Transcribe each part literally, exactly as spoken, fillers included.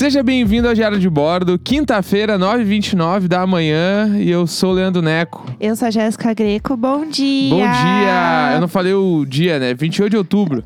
Seja bem-vindo ao Diário de Bordo, quinta-feira, nove e vinte e nove da manhã, e eu sou o Leandro Neco. Eu sou a Jéssica Greco, bom dia! Bom dia! Eu não falei o dia, né? vinte e oito de outubro.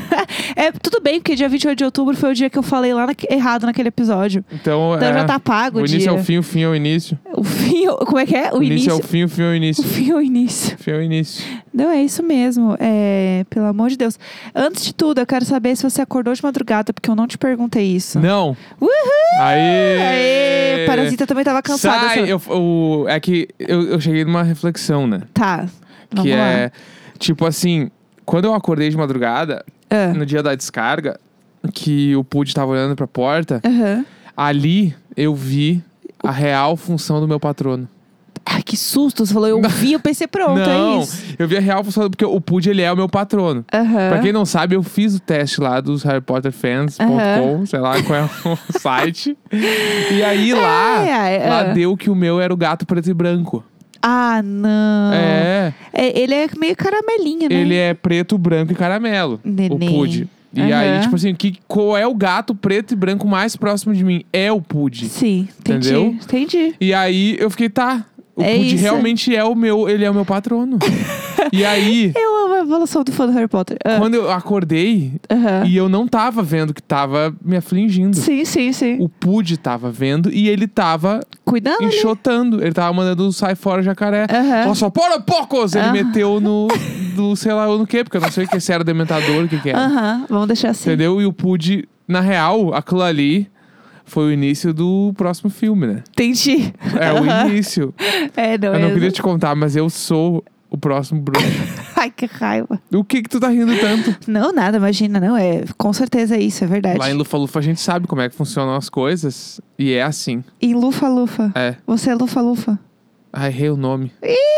É, tudo bem, porque dia vinte e oito de outubro foi o dia que eu falei lá na, errado naquele episódio. Então, então é, já tá pago o, o dia. início é o fim, o fim é o início. O fim, como é que é? O, o início, início é o fim, o fim é o início. O fim é o início. O fim é o início. Não, é isso mesmo. É, pelo amor de Deus. Antes de tudo, eu quero saber se você acordou de madrugada, porque eu não te perguntei isso. Não. Uhul! Aê! Aê! Parasita também tava cansada. Sai! Essa... Eu, o, é que eu, eu cheguei numa reflexão, né? Tá, vamos que lá. é, tipo assim, quando eu acordei de madrugada, Ah. no dia da descarga, que o Pud tava olhando pra porta, Aham. ali eu vi a real função do meu patrono. Ai, que susto. Você falou, eu vi, eu pensei, pronto, Não, é isso. eu vi a real função, porque o Pud, ele é o meu patrono. Aham. Pra quem não sabe, eu fiz o teste lá dos harry potter fans ponto com, Aham. sei lá qual é o site. E aí lá, Ai, ai, lá ah. deu que o meu era o gato preto e branco. Ah, não. É, É, ele é meio caramelinho, né? ele é preto, branco e caramelo, Neném. o Pud. E Aham. aí, tipo assim, que, qual é o gato preto e branco mais próximo de mim? É o Pud. Sim, entendi. Entendeu? Entendi. E aí eu fiquei, tá, o É Pud isso. realmente é o meu, ele é o meu patrono. E aí, Eu amo a evolução do fã do Harry Potter. Ah, quando eu acordei, aham. e eu não tava vendo que tava me afligindo. Sim, sim, sim. O Pud tava vendo e ele tava Cuidando, né? enxotando. Ele tava mandando sai fora jacaré. Aham. Olha só, para poucos! Ele Aham. meteu no, do sei lá no que, porque eu não sei o que se era dementador, o que que era. Aham, vamos deixar assim. Entendeu? E o Pud, na real, aquilo ali foi o início do próximo filme, né? Entendi. É o Aham. início. É, não Eu é. não queria te contar, mas eu sou o próximo bruxo. Ai, que raiva. O que que tu tá rindo tanto? Não, nada, imagina, não. É, com certeza é isso, é verdade. Lá em Lufa-Lufa a gente sabe como é que funcionam as coisas. E é assim. Em Lufa-Lufa. É. Você é Lufa-Lufa. Ai, errei o nome.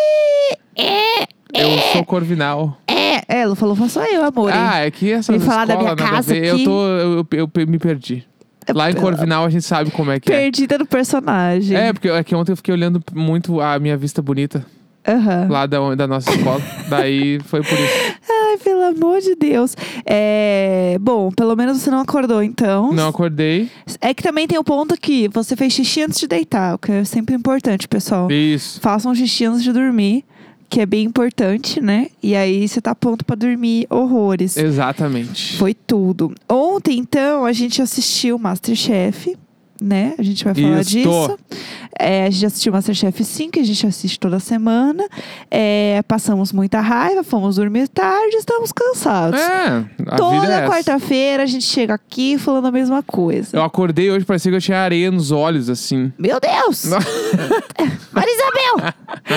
É, Eu sou Corvinal. é, é, Lufa-Lufa sou eu, amor. Ah, é que essa Vem falar da escola, minha nada a casa ver. Eu aqui. tô. Eu, eu, eu me perdi. Lá em Corvinal a gente sabe como é que é. Perdida no personagem. É, porque é que ontem eu fiquei olhando muito a minha Vista Bonita Aham. lá da, da nossa escola. Daí foi por isso. Ai, pelo amor de Deus. É... Bom, pelo menos você não acordou, então. Não acordei. É que também tem o ponto que você fez xixi antes de deitar, o que é sempre importante, pessoal. Isso. Façam xixi antes de dormir, que é bem importante, né? E aí você tá pronto pra dormir horrores. Exatamente. Foi tudo. Ontem, então, a gente assistiu MasterChef, né? A gente vai falar Isto. disso. É, a gente assistiu MasterChef cinco, que a gente assiste toda semana. É, passamos muita raiva, fomos dormir tarde, estamos cansados. É, a vida é Toda essa. quarta-feira a gente chega aqui falando a mesma coisa. Eu acordei hoje, parecia que eu tinha areia nos olhos, assim. Meu Deus! Maria Isabel!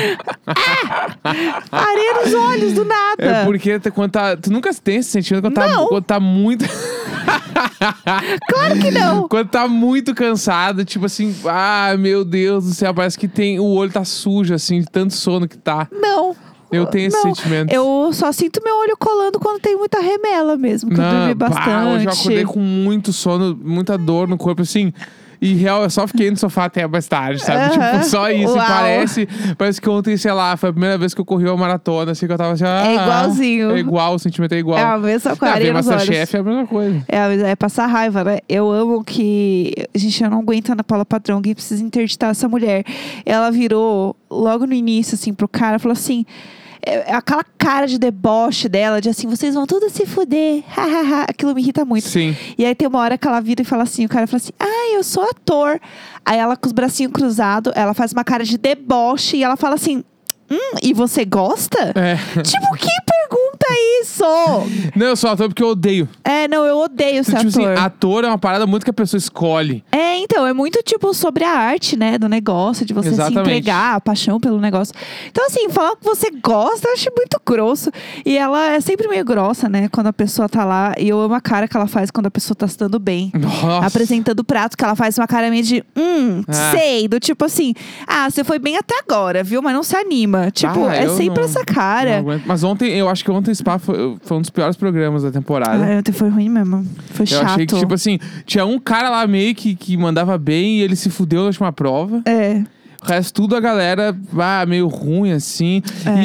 Ah! Areia nos olhos, do nada! É porque te- quando tá, tu nunca tem esse sentimento quando tá, Não. quando tá muito. Claro que não! Quando tá muito cansado, tipo assim, ah, meu Deus do céu, parece que tem, o olho tá sujo, assim, de tanto sono que tá. Não! Eu tenho esse Não. sentimento. Eu só sinto meu olho colando quando tem muita remela mesmo, que eu dormi bah, bastante. hoje eu acordei com muito sono, muita dor no corpo, assim. E real, eu só fiquei no sofá até mais tarde, sabe? Aham. Tipo, só isso. E Uau. parece, parece que ontem, sei lá, foi a primeira vez que eu corri uma maratona, assim, que eu tava assim, ah, É igualzinho. É igual, o sentimento é igual. É a mesma com a Ah, areia ver nos olhos. Masterchef é a mesma coisa. É, é passar raiva, né? Eu amo que... Gente, eu não aguento a Ana Paula Padrão, que precisa interditar essa mulher. Ela virou, logo no início, assim, pro cara, falou assim... é, aquela cara de deboche dela, de assim, vocês vão tudo se fuder, hahaha. Aquilo me irrita muito. Sim. E aí tem uma hora que ela vira e fala assim, o cara fala assim, ah, eu sou ator. Aí ela com os bracinhos cruzados, ela faz uma cara de deboche e ela fala assim, hum, e você gosta? É. Tipo, que pergunta é isso? Não, eu sou ator porque eu odeio. É, não, eu odeio ser tipo ator. assim, ator é uma parada muito que a pessoa escolhe. É, então, é muito, tipo, sobre a arte, né? Do negócio, de você Exatamente. se entregar, a paixão pelo negócio. Então, assim, falar que você gosta, eu acho muito grosso. E ela é sempre meio grossa, né? Quando a pessoa tá lá. E eu amo a cara que ela faz quando a pessoa tá se dando bem. Nossa. Apresentando o prato, que ela faz uma cara meio de, hum, Ah. sei. Do tipo assim, ah, você foi bem até agora, viu? Mas não se anima. Tipo, Ah, é eu sempre não- essa não cara. aguento. Mas ontem, eu acho que ontem o Spa foi, foi um dos piores programas da temporada. Ai, ontem foi ruim mesmo. Foi Eu chato. achei que, tipo assim, tinha um cara lá meio que, que mandava bem e ele se fudeu na última prova. É. O resto tudo a galera, ah, meio ruim, assim. É. E eu,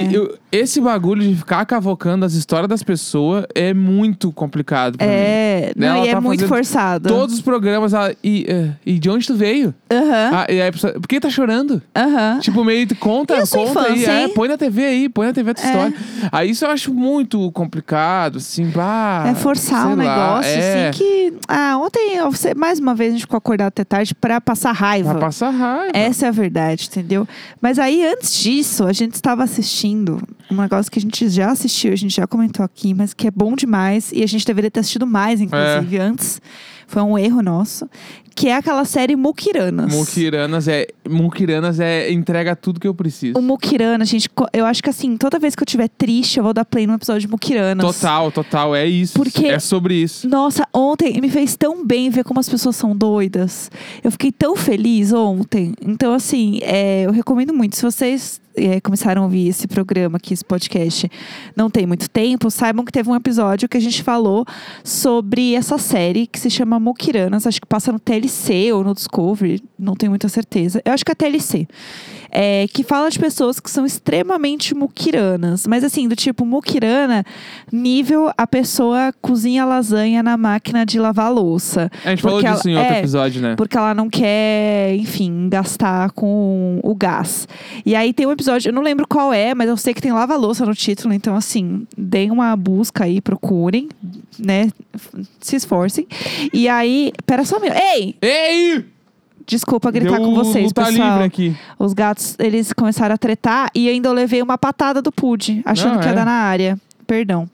esse bagulho de ficar cavocando as histórias das pessoas é muito complicado pra É, mim. não, Ela e é tá muito fazendo forçado. Todos os programas, ela, e, eh, e de onde tu veio? Aham, Ah, e aí a pessoa, por que tá chorando? aham. Tipo, meio, conta, E a sua conta aí, infância, é, hein? põe na T V aí, põe na T V a tua É. história. Aí isso eu acho muito complicado, assim, bah, É forçar sei um lá, negócio, é, assim, que... Ah, ontem, eu- você- mais uma vez, a gente ficou acordado até tarde pra passar raiva. Pra passar raiva. Essa é a verdade, entendeu? Mas aí, antes disso, a gente estava assistindo um negócio que a gente já assistiu, a gente já comentou aqui, mas que é bom demais. E a gente deveria ter assistido mais, inclusive, É. antes. Foi um erro nosso. Que é aquela série Mukiranas. Mukiranas é, Mukiranas é entrega tudo que eu preciso. O Mukirana, gente, co- eu acho que assim, toda vez que eu estiver triste, eu vou dar play no episódio de Mukiranas. Total, total, é isso. Porque- É sobre isso. Nossa, ontem me fez tão bem ver como as pessoas são doidas. Eu fiquei tão feliz ontem. Então, assim, é, eu recomendo muito. Se vocês é, começaram a ouvir esse programa aqui, esse podcast, não tem muito tempo, saibam que teve um episódio que a gente falou sobre essa série que se chama Mukiranas. Acho que passa no T L C ou no Discovery, não tenho muita certeza. Eu acho que é T L C. É, que fala de pessoas que são extremamente mukiranas. Mas assim, do tipo, mukirana, nível a pessoa cozinha lasanha na máquina de lavar louça. A gente Porque falou disso ela- em outro é, episódio, né? Porque ela não quer, enfim, gastar com o gás. E aí tem um episódio, eu não lembro qual é, mas eu sei que tem lava-louça no título. Então, assim, deem uma busca aí, procurem, né? Se esforcem. E aí, pera só um minuto. Ei! Ei! Desculpa gritar Deu com vocês, luta pessoal. livre aqui. Os gatos, eles começaram a tretar e ainda eu levei uma patada do Pud, achando Não, que ia é. dar na área. Perdão.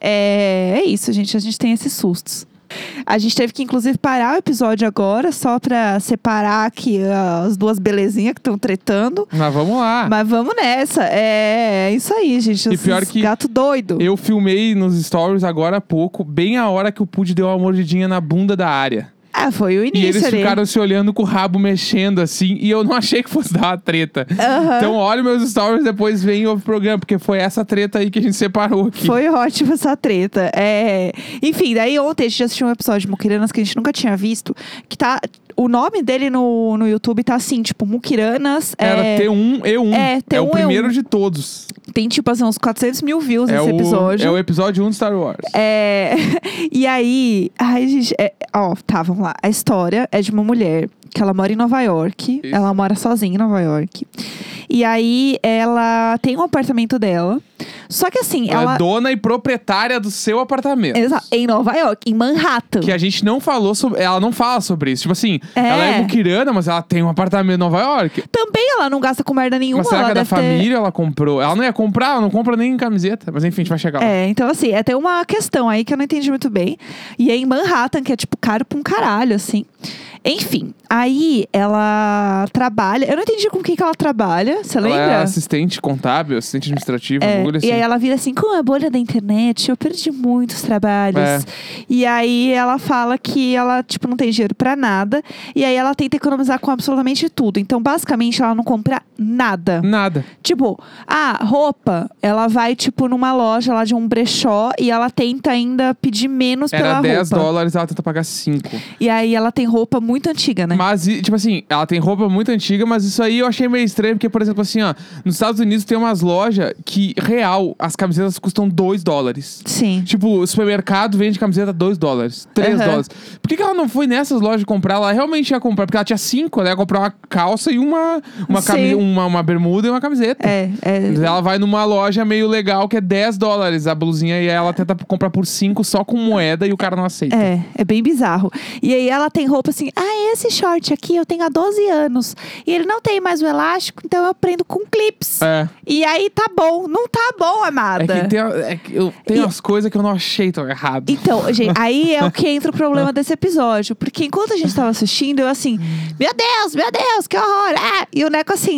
É, é isso, gente. A gente tem esses sustos. A gente teve que, inclusive, parar o episódio agora, só pra separar aqui ah, as duas belezinhas que estão tretando. Mas vamos lá. Mas vamos nessa. É, é isso aí, gente. E Esses pior que gato doido. Eu filmei nos stories agora há pouco, bem a hora que o Pud deu uma mordidinha na bunda da área. Ah, foi o E início eles ali. ficaram se olhando com o rabo mexendo assim, e eu não achei que fosse dar uma treta. Aham. Então olha meus stories, depois vem o programa, porque foi essa treta aí que a gente separou aqui. Foi ótima essa treta. É... Enfim, daí ontem a gente assistiu um episódio de Mukiranas que a gente nunca tinha visto. Que tá. O nome dele no, no YouTube tá assim, tipo, Mukiranas. Era é... T um E um. É, T um o primeiro E um. de todos. Tem, tipo, assim, uns quatrocentos mil views É nesse o, episódio. é o episódio um de Star Wars. É, e aí, ai, gente, é, ó, tá, vamos lá. A história é de uma mulher que ela mora em Nova York. Isso. Ela mora sozinha em Nova York. E aí, ela tem um apartamento dela. Só que assim, Ela ela. é dona e proprietária do seu apartamento. Exa- em Nova York, em Manhattan. Que a gente não falou sobre. Ela não fala sobre isso. Tipo assim, É. ela é muquirana, mas ela tem um apartamento em Nova York. Também ela não gasta com merda nenhuma. Mas será ela que é da deve ter- família ela comprou? Ela não ia comprar, ela não compra nem camiseta. Mas enfim, a gente vai chegar lá. É, então assim, é, tem uma questão aí que eu não entendi muito bem. E é em Manhattan, que é tipo caro pra um caralho, assim. Enfim, aí ela trabalha. Eu não entendi com quem que ela trabalha, você Ela lembra? é assistente contábil, assistente administrativo, um É, bagulho assim. e aí ela vira assim, com a bolha da internet, eu perdi muitos trabalhos. É. E aí ela fala que ela, tipo, não tem dinheiro pra nada. E aí ela tenta economizar com absolutamente tudo. Então, basicamente, ela não compra nada. Nada. Tipo, a roupa, ela vai, tipo, numa loja lá de um brechó e ela tenta ainda pedir menos Era pela dez roupa. dólares, ela tenta pagar cinco. E aí ela tem roupa muito antiga, né? Mas, e, tipo assim, ela tem roupa muito antiga, mas isso aí eu achei meio estranho, porque, por exemplo, assim, ó, nos Estados Unidos tem umas lojas que, real, as camisetas custam dois dólares. Sim. Tipo, o supermercado vende camiseta dois dólares, três Aham. dólares. Por que, que ela não foi nessas lojas comprar? Ela realmente ia comprar, porque ela tinha cinco, ela ia comprar uma calça e uma, uma, Sim. cami- uma, uma bermuda e uma camiseta. É, é. Ela vai numa loja meio legal que é dez dólares a blusinha e ela tenta comprar por cinco só com moeda e o cara não aceita. É, é bem bizarro. E aí ela tem roupa assim, ah, esse short aqui eu tenho há doze anos. E ele não tem mais o elástico, então eu prendo com clips. É. E aí tá bom. Não tá bom, amada. É que tem, é que eu, tem E- umas coisas que eu não achei tão errado. Então, gente, aí é o que entra o problema desse episódio. Porque enquanto a gente tava assistindo, eu assim, meu Deus, meu Deus, que horror. Ah! E o Neco assim,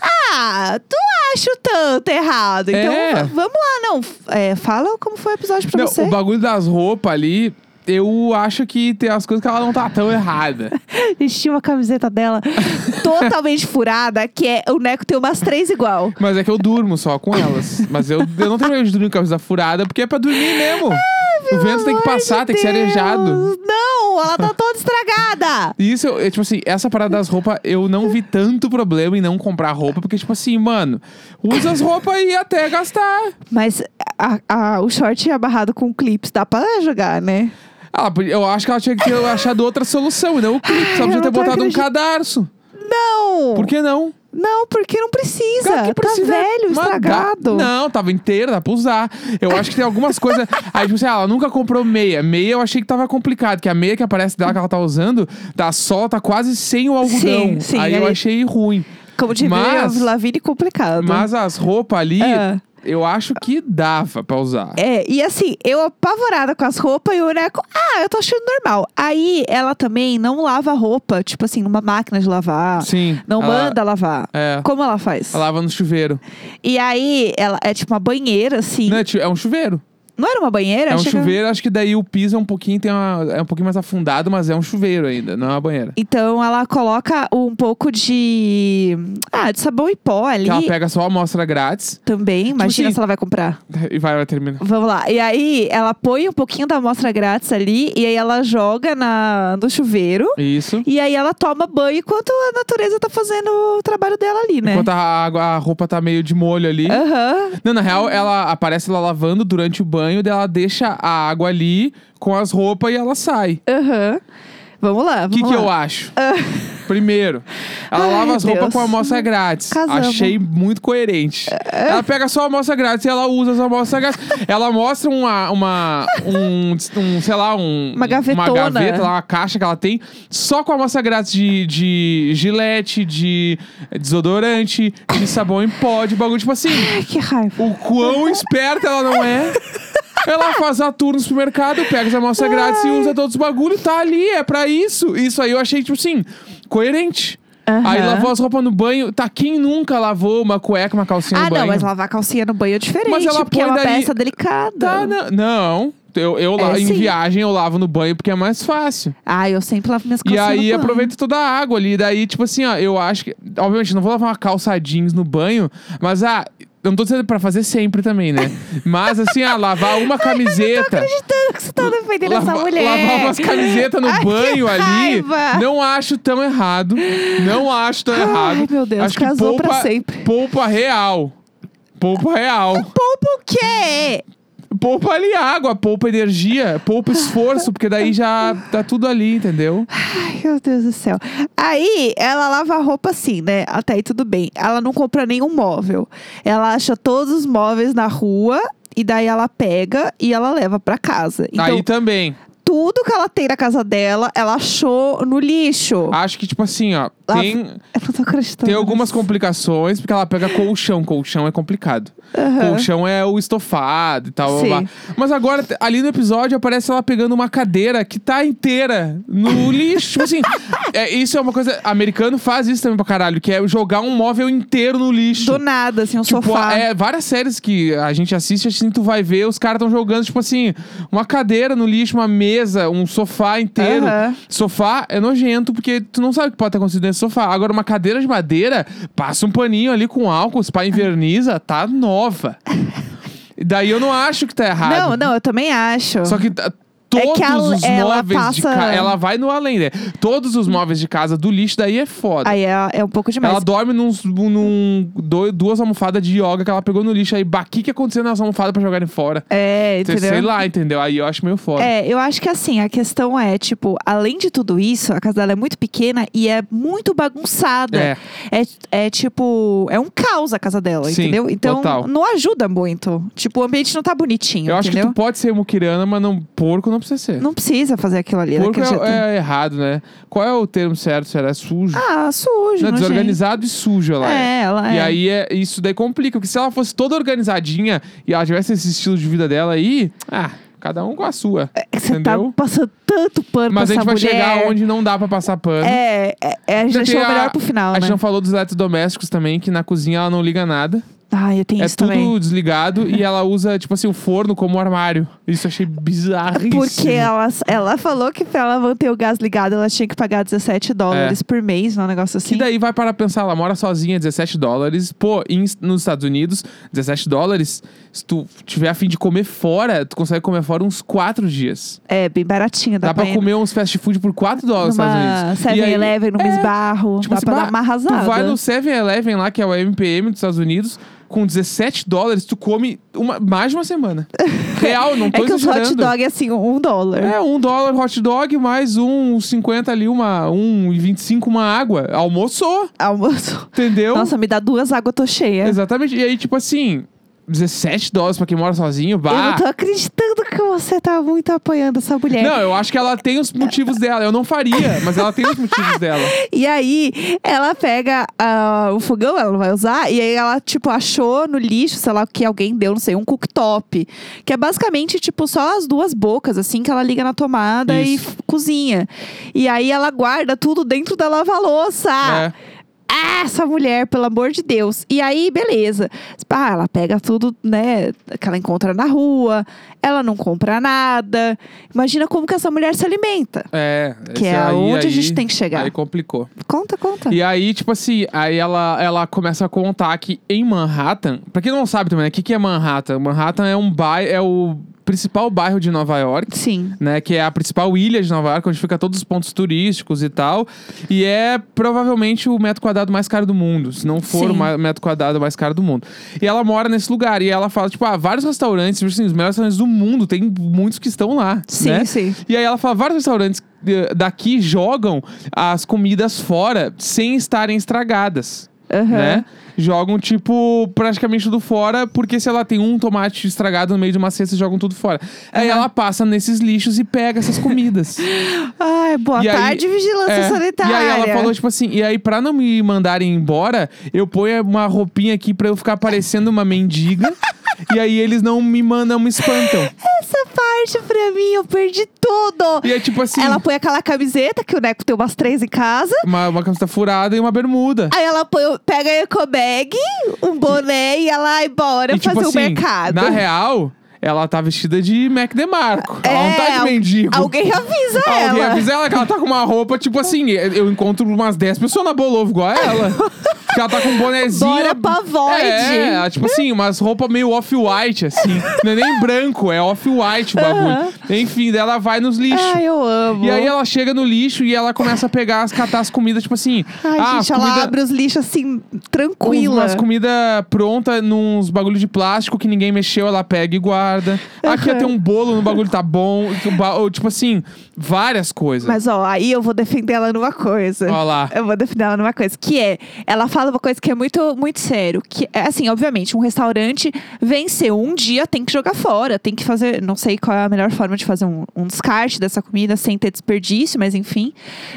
ah, tu acha tanto errado. Então, É. v- vamos lá, não. É, fala como foi o episódio pra Não, você. o bagulho das roupas ali, eu acho que tem as coisas que ela não tá tão errada. A gente tinha uma camiseta dela totalmente furada, que é o Neco tem umas três igual. Mas é que eu durmo só com elas. Mas eu, eu não tenho medo de dormir com a camisa furada, porque é pra dormir mesmo. O vento tem que passar, tem que ser arejado. Não, ela tá toda estragada. E isso, eu, tipo assim, essa parada das roupas, eu não vi tanto problema em não comprar roupa, porque, tipo assim, mano, usa as roupas aí até gastar. Mas a- a- o short amarrado com clips dá pra jogar, né? Ah, eu acho que ela tinha que ter achado outra solução, e não o clipe, só Ai, podia eu ter não tô botado um acreditando. cadarço. Não! Por que não? Não, porque não precisa. Cara, que precisa? Tá velho, Mas estragado. dá- Não, tava inteira, dá pra usar. Eu acho que tem algumas coisas. Aí, tipo assim, ah, ela nunca comprou meia. Meia eu achei que tava complicado, que a meia que aparece dela que ela tá usando, tá só, tá quase sem o algodão. Sim, sim, aí eu aí- achei ruim. Como diria Mas- a Lavigne, complicado. Mas as roupas ali, Ah. eu acho que dava pra usar. É, e assim, eu apavorada com as roupas e o Neco, ah, eu tô achando normal. Aí ela também não lava a roupa, tipo assim, numa máquina de lavar. Sim. Não ela- manda lavar. É. Como ela faz? Ela lava no chuveiro. E aí, ela é tipo uma banheira, assim. Não, é ti- é um chuveiro. Não era uma banheira? É um Chega- chuveiro, acho que daí o piso é um pouquinho, tem uma, é um pouquinho mais afundado, mas é um chuveiro ainda, não é uma banheira. Então ela coloca um pouco de. Ah, de sabão em pó ali. Que ela pega só a amostra grátis Também. Imagina assim- se ela vai comprar. e vai, vai terminar. Vamos lá. E aí, ela põe um pouquinho da amostra grátis ali. E aí, ela joga na, no chuveiro. Isso. E aí, ela toma banho enquanto a natureza tá fazendo o trabalho dela ali, né? Enquanto a, água, a roupa tá meio de molho ali. Aham. Não, na real, ela aparece ela lavando durante o banho, daí ela deixa a água ali com as roupas e ela sai. Aham. Vamos lá, O vamos que, que lá. eu acho? Primeiro, ela Ai, lava as roupas Deus. com a amostra grátis. Casamos. Achei muito coerente. Ela pega só a amostra grátis e ela usa as amostras grátis. Ela mostra uma, uma um, um, sei lá, um, Uma gavetona. uma gaveta, lá, uma caixa que ela tem, só com a amostra grátis de, de gilete, de desodorante, de sabão em pó, de bagulho. Tipo assim, Ai, que raiva. o quão esperta ela não é. Ela faz a tour no supermercado, pega as amostras grátis e usa todos os bagulhos. Tá ali, é pra isso. Isso aí eu achei, tipo assim, coerente. Aham. Aí lavou as roupas no banho. Tá, quem nunca lavou uma cueca, uma calcinha Ah, no banho? não, mas lavar a calcinha no banho é diferente. Mas ela porque é põe uma daí- peça delicada. Tá, não. Não. Eu, eu É, la- em sim. viagem eu lavo no banho porque é mais fácil. Ah, eu sempre lavo minhas E calcinhas no aí banho. aproveita toda a água ali. Daí, tipo assim, ó, eu acho que. Obviamente, não vou lavar uma calça jeans no banho, mas ah. Eu não tô dizendo pra fazer sempre também, né? Mas assim, ah, lavar uma camiseta. Acreditando que você tá defendendo essa Lava- mulher. Lavar umas camisetas no Ai, que banho ali. raiva. Não acho tão errado. Não acho tão Ai, errado. meu Deus, acho que casou poupa, pra sempre. Poupa real. Poupa real. Poupa o quê? Poupa ali água, poupa energia, poupa esforço, porque daí já tá tudo ali, entendeu? Ai, meu Deus do céu. Aí, ela lava a roupa assim, né? Até aí tudo bem. Ela não compra nenhum móvel. Ela acha todos os móveis na rua e daí ela pega e ela leva pra casa. Então, Aí também. tudo que ela tem na casa dela, ela achou no lixo. Acho que, tipo assim, ó, Lava- tem, Eu não tô acreditando. tem algumas nisso. complicações, porque ela pega colchão. Colchão é complicado. Aham. Colchão é o estofado e tal. Sim. blá, blá. Mas agora, t- ali no episódio, aparece ela pegando uma cadeira que tá inteira no lixo. Tipo assim, é, isso é uma coisa... Americano faz isso também pra caralho, que é jogar um móvel inteiro no lixo. Do nada, assim, um Tipo, sofá. é, várias séries que a gente assiste, assim, tu vai ver, os caras tão jogando, tipo assim, uma cadeira no lixo, uma mesa, um sofá inteiro. Aham. Sofá é nojento, porque tu não sabe o que pode ter acontecido nesse sofá. Agora, uma cadeira de madeira, passa um paninho ali com álcool, se pá, inverniza, tá nova. E daí eu não acho que tá errado. Não, não, eu também acho. Só que tá- todos que a- os ela móveis de passa- casa. Ela vai no além, né? Todos os móveis de casa do lixo, daí é foda. Aí é, é um pouco demais. Ela dorme num, num, dois, duas almofadas de yoga que ela pegou no lixo. Aí, bah, o que que aconteceu nas almofadas pra jogarem fora? É, Sei- entendeu? Sei lá, entendeu? Aí eu acho meio foda. É, eu acho que assim, a questão é, tipo, além de tudo isso, a casa dela é muito pequena e é muito bagunçada. É. É, é tipo, é um caos a casa dela, Sim, entendeu? Então, total. não ajuda muito. Tipo, o ambiente não tá bonitinho, Eu acho que entendeu? tu pode ser muquirana, mas não, porco não precisa ser. Não precisa fazer aquilo ali Porco daquele jeito. é, é errado, né? Qual é o termo certo? Será? É sujo? Ah, sujo, Não, nojento. desorganizado e sujo ela é. É, ela E é. aí é, isso daí complica, porque se ela fosse toda organizadinha e ela tivesse esse estilo de vida dela aí, ah, cada um com a sua. Você entendeu? tá passando tanto pano Mas a pra gente vai essa mulher. chegar onde não dá pra passar pano. É, é, é, a gente Ainda tem deixou o a- melhor pro final, A né? gente não falou dos eletrodomésticos também, que na cozinha ela não liga nada. Ai, eu tenho É isso tudo também. desligado e ela usa, tipo assim, o forno como armário. Isso eu achei bizarríssimo. Porque ela, ela falou que pra ela manter o gás ligado, ela tinha que pagar dezessete dólares por mês, um negócio assim. Que daí vai para pensar, ela mora sozinha, dezessete dólares. Pô, em- nos Estados Unidos, dezessete dólares, se tu tiver a fim de comer fora, tu consegue comer fora uns quatro dias. É, bem baratinho. Dá, Dá pra ir comer uns fast food por quatro dólares nos Estados numa Unidos. E aí- seven eleven, num é, esbarro. tipo dá assim, pra bah, dar uma arrasada. Tu vai no seven eleven lá, que é o M P M dos Estados Unidos, com dezessete dólares, tu come uma, mais de uma semana. Real, não tô É que os exagerando. hot dog é assim, um dólar. É, um dólar hot dog, mais um cinquenta ali, uma, um e vinte e cinco uma água. Almoçou, Almoço. entendeu? Nossa, me dá duas águas, eu tô cheia. Exatamente. E aí, tipo assim, dezessete dólares pra quem mora sozinho, Eu bah. não tô acreditando que você tá muito apoiando essa mulher. Não, eu acho que ela tem os motivos dela. Eu não faria, mas ela tem os motivos dela. E aí, ela pega ah, o fogão, ela não vai usar, e aí ela, tipo, achou no lixo, sei lá, o que alguém deu, não sei, um cooktop. Que é basicamente, tipo, só as duas bocas, assim, que ela liga na tomada e Isso. f- cozinha. E aí ela guarda tudo dentro da lava-louça. É. Ah, essa mulher, pelo amor de Deus. E aí, beleza. Ah, ela pega tudo, né, que ela encontra na rua. Ela não compra nada. Imagina como que essa mulher se alimenta. É. Que esse é aí- aonde a aí- gente tem que chegar. Aí complicou. Conta, conta. E aí, tipo assim, aí ela, ela começa a contar que em Manhattan, pra quem não sabe também, né, o que, que é Manhattan? Manhattan é um bairro, é o principal bairro de Nova York. Sim. Né, que é a principal ilha de Nova York, onde fica todos os pontos turísticos e tal. E é provavelmente o metro quadrado mais caro do mundo, se não for Sim. o ma- metro quadrado mais caro do mundo. E ela mora nesse lugar, e ela fala, tipo, ah, vários restaurantes, assim, os melhores restaurantes do mundo, tem muitos que estão lá, Sim, né? sim. E aí ela fala, vários restaurantes eh, daqui jogam as comidas fora sem estarem estragadas. Aham. Né? Jogam, tipo, praticamente tudo fora, porque se ela tem um tomate estragado no meio de uma cesta, jogam tudo fora. Aí Aham. ela passa nesses lixos e pega essas comidas. Ai, boa E aí- tarde, vigilância É, sanitária. E aí ela falou, tipo assim, e aí pra não me mandarem embora, eu ponho uma roupinha aqui pra eu ficar parecendo uma mendiga. E aí eles não me mandam, não me espantam. Essa parte pra mim, eu perdi tudo. E é tipo assim, Ela põe aquela camiseta, que o Neco tem umas três em casa. uma, uma camiseta furada e uma bermuda. Aí ela põe, pega a ecobag, um boné e ela vai embora E, tipo fazer o assim, mercado. na real, ela tá vestida de Mac DeMarco. ela não tá É, de al- mendigo. Alguém avisa Alguém ela. avisa ela que ela tá com uma roupa, tipo assim, eu encontro umas dez pessoas na Bolovo igual a ela. Que ela tá com um bonezinho. Bora pra Void. É, tipo assim, umas roupas meio off-white, assim. Não é nem branco, é off-white o bagulho. Aham. Enfim, daí ela vai nos lixos. Ai, eu amo. E aí ela chega no lixo e ela começa a pegar, as, catar as comidas, tipo assim. Ai, ah, gente, as ela comida- abre os lixos assim, tranquila. Umas comida pronta nos bagulho de plástico que ninguém mexeu, ela pega e guarda. Aqui Aham. tem um bolo no bagulho, tá bom. que o ba- ou, Tipo assim, várias coisas. Mas ó, aí eu vou defender ela numa coisa. Olha lá. Eu vou defender ela numa coisa. Que é, ela fala uma coisa que é muito, muito sério. Que é assim, obviamente, um restaurante venceu um dia, tem que jogar fora. Tem que fazer, não sei qual é a melhor forma de fazer um, um descarte dessa comida sem ter desperdício, mas enfim.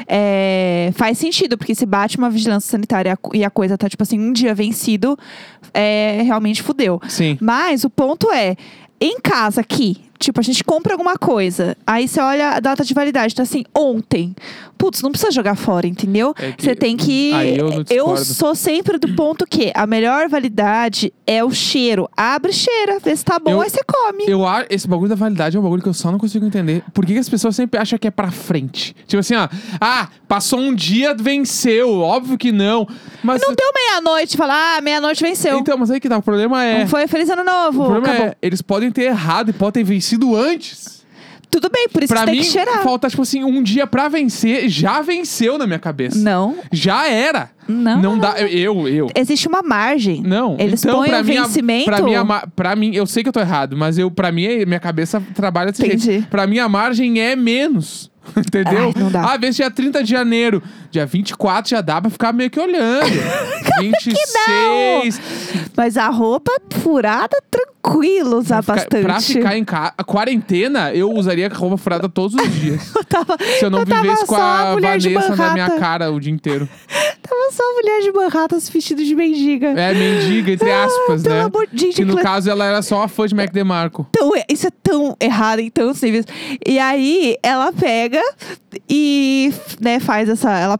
É, faz sentido, porque se bate uma vigilância sanitária e a coisa tá, tipo assim, um dia vencido, é, realmente fudeu. Sim. Mas o ponto é, em casa aqui, tipo, a gente compra alguma coisa, aí você olha a data de validade, tá assim, ontem. Putz, não precisa jogar fora, entendeu? É que- Você tem que... Aí eu não discordo. sou sempre do ponto que a melhor validade é o cheiro. Abre, cheira, vê se tá bom, Eu- aí você come. Eu acho, esse bagulho da validade é um bagulho que eu só não consigo entender. Por que, que as pessoas sempre acham que é pra frente? Tipo assim, ó. Ah, passou um dia, venceu. Óbvio que não. Mas. Não deu meia-noite, falar, ah, meia-noite venceu. Então, mas aí que tá. O problema é. Não foi Feliz Ano Novo, O problema acabou. é, eles podem ter errado e podem ter vencido antes. Tudo bem, por isso Pra que você mim, tem que cheirar. falta, tipo assim, um dia pra vencer, já venceu na minha cabeça. Não, Já era. não. Não dá. Eu, eu. Existe uma margem. Não. Eles então, põem pra o mim, a- vencimento... Pra mim, a ma- pra mim, eu sei que eu tô errado, mas eu, pra mim, minha cabeça trabalha desse Entendi. jeito. Pra mim, a margem é menos. Entendeu? Ai, não dá. Ah, às vezes dia trinta de janeiro. Dia vinte e quatro já dá pra ficar meio que olhando. vinte e seis. Mas a roupa furada, tranquilo usar Fica- bastante. Pra ficar em casa. A quarentena, eu usaria roupa furada todos os dias. Eu tava, Se eu não eu tava vivesse com só a a mulher de Vanessa na minha Manhattan. cara o dia inteiro. tava só a mulher de Manhattan se vestindo de mendiga. É, mendiga, entre aspas, pelo né? amor de Deus, Que no que- caso ela era só a fã de Mac DeMarco. Tão, isso é tão errado em tantos níveis. E aí, ela pega e, né, faz essa... Ela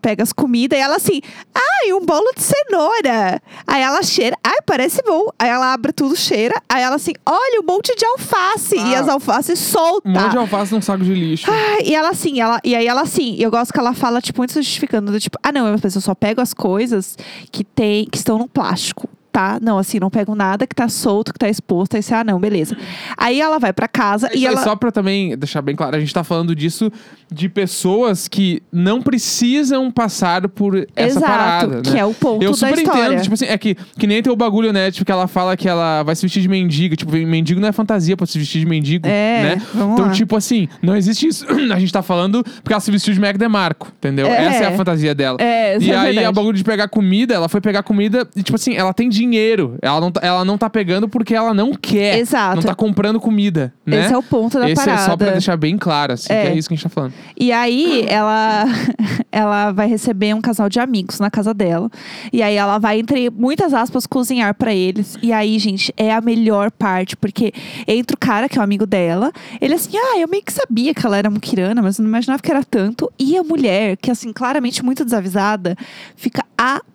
pega as comidas e ela assim, ai, um bolo de cenoura. Aí ela cheira, ai, parece bom. Aí ela abre tudo, cheira. Aí ela assim, olha, um monte de alface. Ah, e as alfaces soltas. Um monte de alface num saco de lixo. Ai, e ela assim, ela, e aí ela assim, eu gosto que ela fala, tipo, muito justificando, do tipo, ah, não, eu só pego as coisas que, tem, que estão no plástico. Tá? Não, assim, não pego nada que tá solto, que tá exposto. Aí você, ah, não, beleza. Aí ela vai pra casa Isso e aí, ela... só pra também deixar bem claro, a gente tá falando disso de pessoas que não precisam passar por essa Exato, parada, né? que é o ponto Eu da super história. entendo, tipo assim, é que, que nem tem o bagulho, né? Tipo, que ela fala que ela vai se vestir de mendiga. Tipo, mendigo não é fantasia pra se vestir de mendigo, É, né? vamos Então, lá. tipo assim, não existe isso. A gente tá falando porque ela se vestiu de Mac DeMarco, entendeu? É. Essa é a fantasia dela. É, isso e é aí, verdade. a bagulho de pegar comida, ela foi pegar comida e, tipo assim, ela tem dinheiro. Ela não, tá- ela não tá pegando porque ela não quer. Exato. Não tá comprando comida, né? Esse é o ponto da Esse parada. é só pra deixar bem claro, assim, É. que é isso que a gente tá falando. E aí, ela, ela vai receber um casal de amigos na casa dela. E aí, ela vai, entre muitas aspas, cozinhar pra eles. E aí, gente, é a melhor parte. Porque entra o cara, que é o amigo dela. Ele assim, ah, eu meio que sabia que ela era muquirana, mas não imaginava que era tanto. E a mulher, que assim, claramente muito desavisada, fica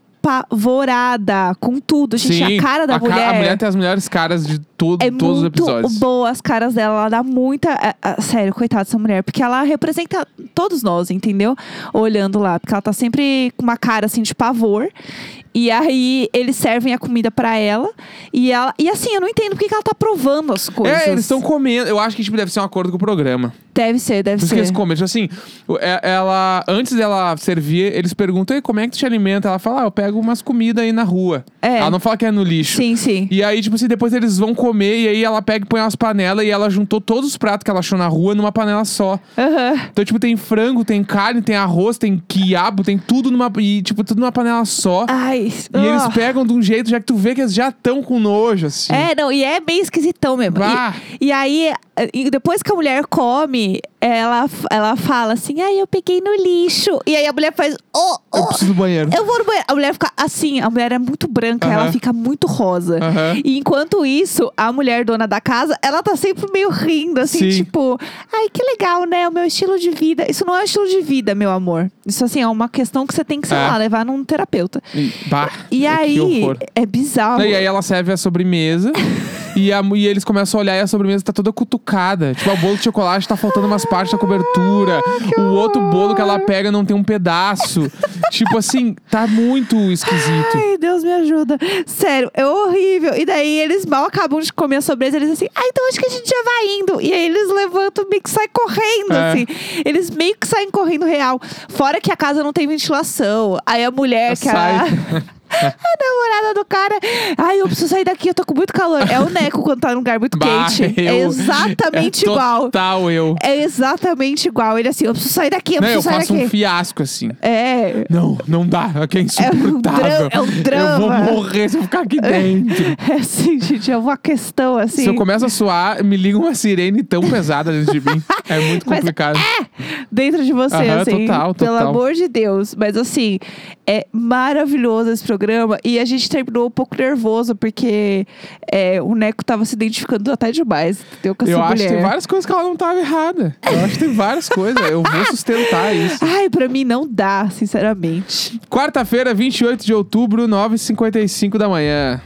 apavorada com tudo. Gente, Sim, a cara da a ca- mulher... a mulher tem as melhores caras de todo, É todos os muito episódios. boa as caras dela, ela dá muita... é, é, sério, coitada dessa mulher. Porque ela representa todos nós, entendeu? Olhando lá. Porque ela tá sempre com uma cara, assim, de pavor. E aí, eles servem a comida pra ela. E ela e assim, eu não entendo porque que ela tá provando as coisas. É, eles estão comendo. Eu acho que tipo, deve ser um acordo com o programa. Deve ser, deve Por isso que ser. eles comem. Tipo assim, o- é- ela, antes dela servir, eles perguntam: "Ei, como é que tu te alimenta?" Ela fala: ah, eu pego umas comidas aí na rua. É. Ela não fala que é no lixo. Sim, sim. E aí, tipo assim, depois eles vão comer e aí ela pega e põe umas panelas e ela juntou todos os pratos que ela achou na rua numa panela só. Aham. Então, tipo, tem frango, tem carne, tem arroz, tem quiabo, tem tudo numa. E, tipo, tudo numa panela só. Ai. E eles ah. pegam de um jeito, já que tu vê que eles já estão com nojo, assim. É, não, e é meio esquisitão mesmo. Bah. E, e aí, e depois que a mulher come, ela, ela fala assim, ai, eu peguei no lixo. E aí a mulher faz, oh, Eu oh, preciso do banheiro. eu vou no banheiro. A mulher fica assim, a mulher é muito branca, Aham. ela fica muito rosa. Aham. E enquanto isso, a mulher dona da casa, ela tá sempre meio rindo, assim, Sim. tipo, ai, que legal, né? O meu estilo de vida. Isso não é um estilo de vida, meu amor. Isso, assim, é uma questão que você tem que, sei É. lá, levar num terapeuta. E, bah, E que aí, horror. é bizarro. E aí ela serve a sobremesa e, a- e eles começam a olhar e a sobremesa tá toda cutucada. Tipo, o bolo de chocolate tá faltando umas partes da cobertura. O outro bolo que ela pega não tem um pedaço. Tipo assim, tá muito esquisito. Ai, Deus me ajuda. Sério, é horrível. E daí eles mal acabam de comer a sobremesa. Eles assim, ah, então acho que a gente já vai indo. E aí eles levantam e meio que saem correndo, É. assim. Eles meio que saem correndo real. Fora que a casa não tem ventilação. Aí a mulher que Sai. a... A namorada do cara. Ai, eu preciso sair daqui, eu tô com muito calor. É o Neco quando tá num lugar muito Bah, quente. É eu- exatamente é igual. Total, eu. É exatamente igual. Ele assim, eu preciso sair daqui, eu Não, eu preciso sair faço daqui. um fiasco, assim. É. Não, não dá. Aqui é insuportável. dra- é um Eu drama. vou morrer se eu ficar aqui dentro. É assim, gente, é uma questão assim. Se eu começo a suar, me liga uma sirene tão pesada dentro de mim. É muito Mas complicado. Dentro de você, Aham, assim. total, Pelo total. amor de Deus. Mas assim, é maravilhoso esse programa. E a gente terminou um pouco nervoso, porque é, o Neco tava se identificando até demais. Entendeu? Com essa Eu mulher. acho que tem várias coisas que ela não tava errada. Eu acho que tem várias coisas. Eu vou sustentar isso. Ai, pra mim não dá, sinceramente. Quarta-feira, vinte e oito de outubro, nove e cinquenta e cinco da manhã.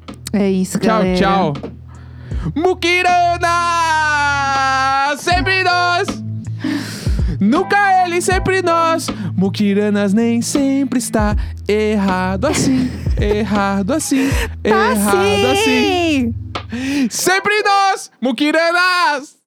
É isso, Tchau, galera. tchau. Mukirana! Sempre nós! Nunca ele, sempre nós. Mukiranas nem sempre está errado assim. Errado assim. Tá errado assim. sim! Sempre nós! Mukiranas!